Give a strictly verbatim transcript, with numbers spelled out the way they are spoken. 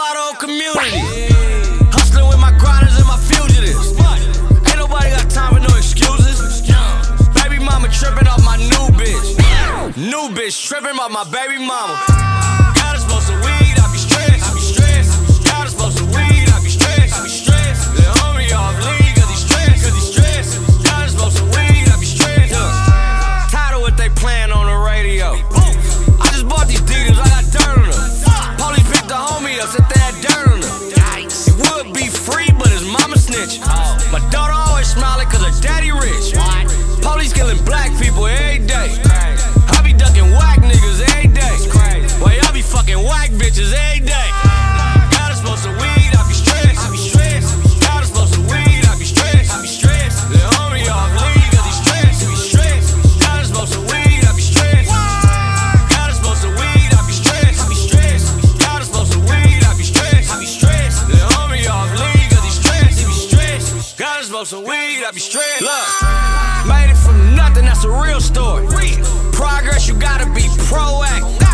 Motto community. Hustling with my grinders and my fugitives. Ain't nobody got time for no excuses. Baby mama tripping off my new bitch. New bitch tripping off my baby mama. Got us smoke some weed, I be stressed. I be stressed. Got us smoke some weed, I be stressed. I be stressed. The homie off league, cause he stressed. Cause he stressed. Got us smoke some weed, I be stressed. Yeah. Tired of what they playing on the radio. I just bought these D's, I got dirt on them. Police picked the homie up, said they had dirt on them. It would be free, but his mama snitch. My daughter always smiling cause her daddy rich. Police killing black people every day. I be ducking whack niggas every day. Boy, I be fucking whack bitches every day. Gotta smoke some weed, I be stressed. I be stressed. Gotta smoke some weed, I be stressed. I be stressed. The homie off league cause he stressed. He be stressed. Gotta smoke some weed, I be stressed. Gotta smoke some weed, I be stressed. I be stressed. Gotta smoke some weed, I be stressed. I be stressed. The homie off league cause he stressed. He be stressed. Gotta smoke some weed, I be stressed. Look, made it from nothing, that's a real story. Progress, you gotta be proactive.